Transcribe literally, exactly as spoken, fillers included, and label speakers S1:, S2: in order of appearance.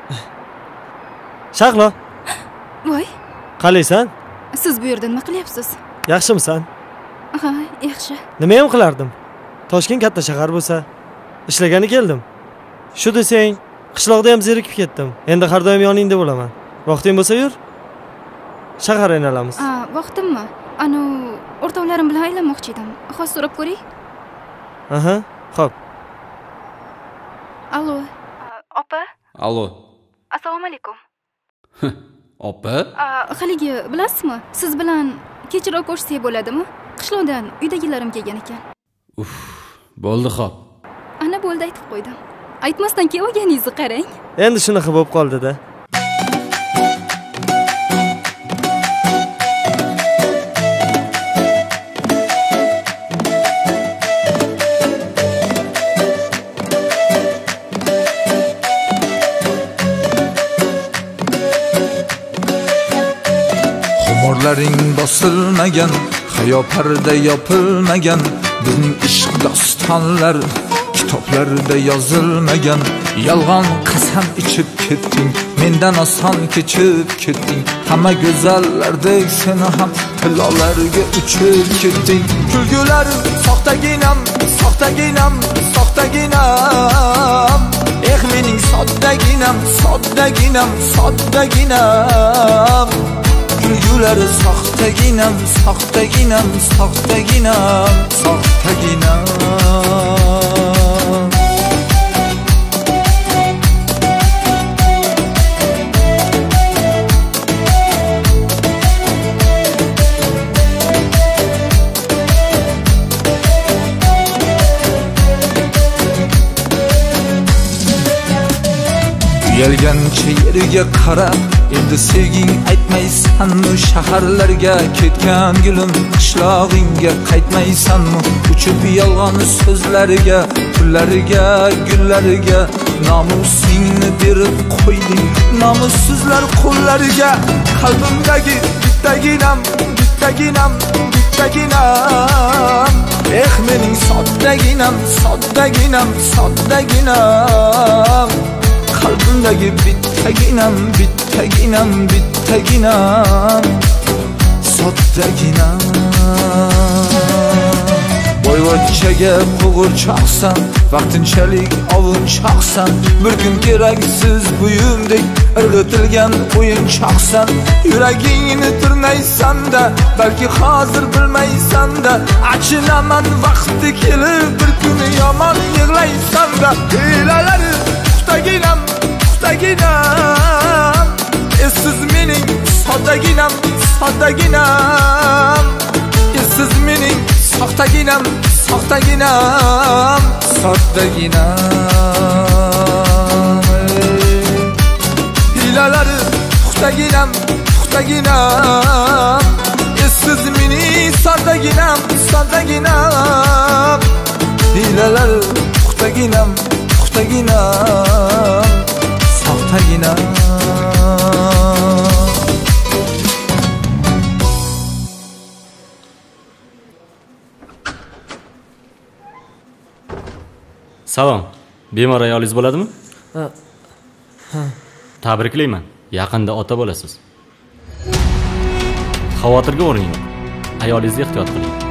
S1: Shahlo.
S2: Voy.
S1: Qalaysan?
S2: Siz bu yerda nima qilyapsiz?
S1: Yaxshimisan?
S2: Ha, yaxshi.
S1: Nima ham qilardim? Toshkent katta shahar bo'lsa, ishlagani keldim. Shu desang, qishloqda ham zerikib ketdim. Endi har doim yoningda bo'laman. Vaqting bo'lsa yur. Shahar aynalamiz.
S2: Ha, vaqtimmi? Anu, o'rtoqlarim bilan aylanmoqchi edim. Hozir so'rab ko'ring.
S1: Aha, xo'p.
S2: Allo. Opa?
S3: Allo.
S2: Assalomu alaykum.
S3: Opa?
S2: Haligi, bilasizmi? Siz bilan kechroq ko'rishsak bo'ladimi? Qishloqdan uydagilarim kelgan ekan.
S3: Uf, bo'ldi xo'p.
S2: Ana bo'ldi aytib qo'ydim. Aytmasdan kelib olganingizni qarang.
S1: Endi shunaqa bo'lib qoldi-da.
S4: Xumorlaring bosilmagan, hayo parda yopilmagan, bizning ishq dostonlar kitoblarda yozilmagan. Yolg'on qasam ichib ketding, mendan oson kechib ketding. Hamma go'zallardek seni ham tillolarga uchib ketding. Kulgular soxtaginam, soxtaginam, soxtaginam. Eh mening soddaginam, soddaginam, soddaginam. Kulgulari soxtaginam, soxtaginam, soxtaginam, soxtaginam. Uyalgancha yerga qarab, endi sevging aytmaysanmi? Shaharlarga ketgan gulim, qishlog'ingga qaytmaysanmi? Uchib yolg'on so'zlariga, pullariga, gullariga nomusingni berib qo'yding, nomussizlar qo'llariga. Qalbimdagi bittaginam, bittaginam, bittaginam. Eh mening soddaginam, soddaginam, soddaginam. Qalbimdagi bittaginam, bittaginam, bittaginam, soddaginam. Boyvachchaga qo'g'irchoqsan, vaqtinchalik ovunchoqsan. Bir kun keraksiz buyumdek irg'itilgan o'yinchoqsan. Yuragingni tirnaysan-da, balki hozir bilmaysan-da. Achinaman vaqti kelib, bir kuni yomon yig'laysan-da. Hilalari puxtaginam, puxtaginam. Esiz mening soddaginam, soddaginam. Esiz mening soxtaginam, soxtaginam, soddaginam. Hilalari puxtaginam, puxtaginam. Esiz mening soddaginam, soddaginam. Hilalari puxtaginam, puxtaginam, soxtaginam.
S5: Salom. Bemor ayolingiz bo'ladimi?
S1: Ha. Ha.
S5: Tabriklayman. Yaqinda ota bo'lasiz. Xavotirga o'rin yo'q. Ayolingizga ehtiyot qiling.